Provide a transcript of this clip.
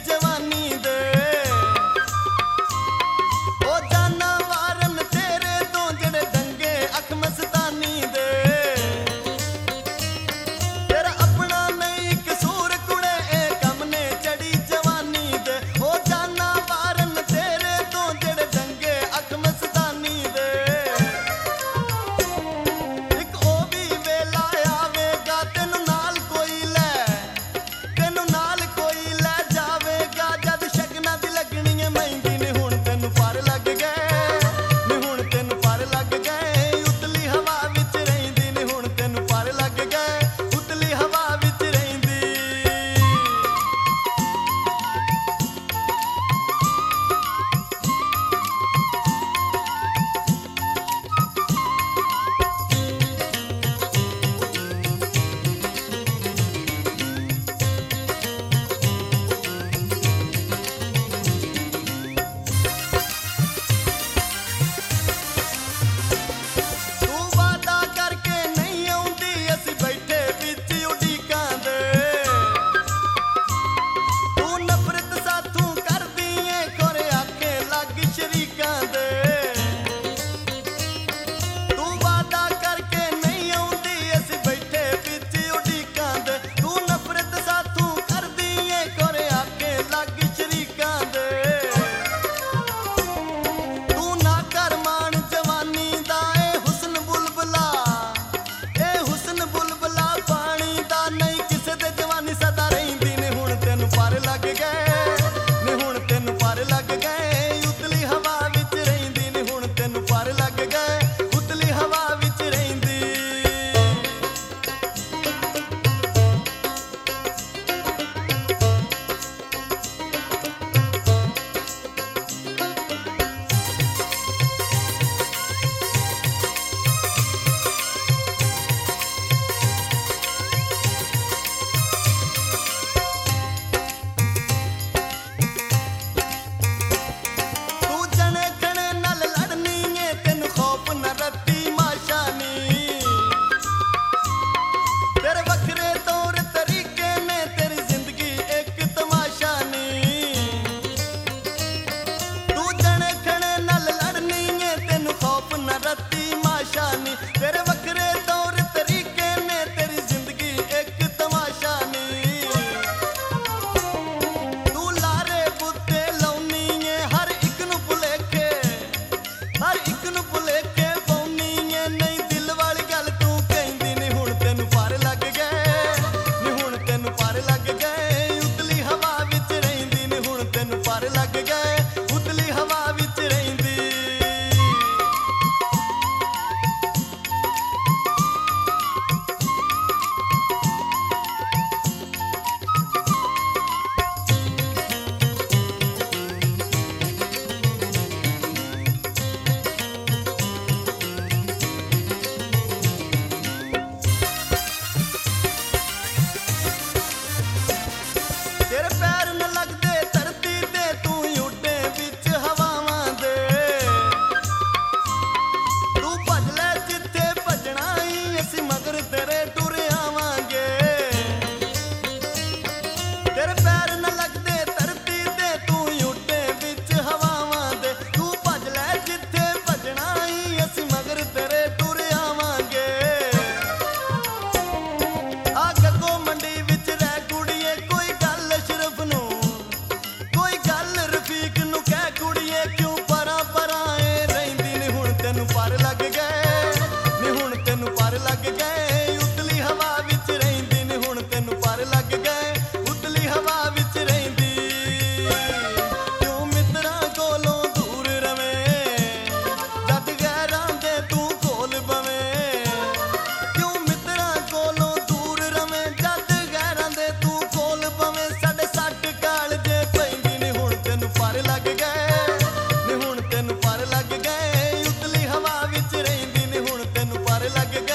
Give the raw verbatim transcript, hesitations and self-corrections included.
जवानी दे ओ जाना वारन तेरे तो जड़े दंगे अख मस्तानी दे तेरा अपना नहीं कसूर कुड़े ए कम ने चढ़ी जवानी दे ओ जाना वारन तेरे तो जड़े दंगे अख मस्तानी दे एक ओ भी वेला आवेगा तेनू नाल कोई ले तेनू नाल कोई ले जावेगा जद शगना दी लगनी है मेहंदी ने हुण तेनू पर लग गए नी हुण तेनू पर लग गए उतली हवा विच रहिंदी नी हुण तेनू पर लग गए उतली हवा विच रहिंदी तू वादा करके नहीं आउंदी असी बैठे विच उडीकां दे तू नफरत साथों करदी ऐ कोरे आखे लग शरीकां दे तू वादा करके नहीं आउंदी असी बैठे विच उडीकां दे तू नफरत साथों करदी ऐ कोरे आखे लग शरीकां दे तू ना कर मान जवानी दा ए हुस्न बुलबुला ए हुस्न बुलबुला पानी दा नहीं किसे दे जवानी सदा रहिंदी ने हुण तेनू पर लग गए ने हुण तेनू पर लग गए उतली हवा विच रहिंदी ने हुण तेनू पर लग गए उतली हवा विच रहिंदी तू जने खने नाल लड़नी है तेनू खौफ न रत्ती माशानी तेरे वखरे तौर तरीके ने तेरी जिंदगी एक तमाशा नी तू जने खने नाल लड़नी है तेनू खौफ न रत्ती माशानी तेरे वखरे तौर तरीके ने तेरी जिंदगी एक तमाशा नी तू लारे बुत्ते लाउनी है हर एक नू भुलेखे हर एक नू भुलेखे पाउनी है नहीं दिल वाली गल तू कहिंदी नी हुण तेनू पर लग गए नी हुण तेनू पर लग गए उतली हवा विच रहिंदी नी हुण तेनू पर लग गए उतली हवा विच रहिंदी तेरे पैर न लगदे धरती ते तू उड्डे विच हवावां दे तू भज ले जिथे भजना ही असी मगर तेरे टुर आवांगे तेरे पैर न लगदे धरती ते तू उड्डे विच हवावां दे तू भज ले जिथे भजना ही असी मगर तेरे टुर आवांगे आ गगो मंडी विच रह कुड़िए कोई गल शरफ नू कोई गल रफीक नू कह कुड़िए क्यों परां परां ए रहिंदी नी हुण तेनू पर लग गए नी हुण तेनू पर लग गए उतली हवा विच रहिंदी नी हुण तेनू पर लग गए उतली हवा विच रहिंदी क्यों मित्रां कोलों दूर रवें जद गैरां दे तू कोल बवें क्यों मित्रां कोलों दूर रवें जद गैरां दे तू कोल बवें साडे सट काल जे पैंदी नी हुण तेनू पर लग गए नी हुण तेनू पर लग गए उतली हवा विच रहिंदी नी हुण तेनू पर लग गए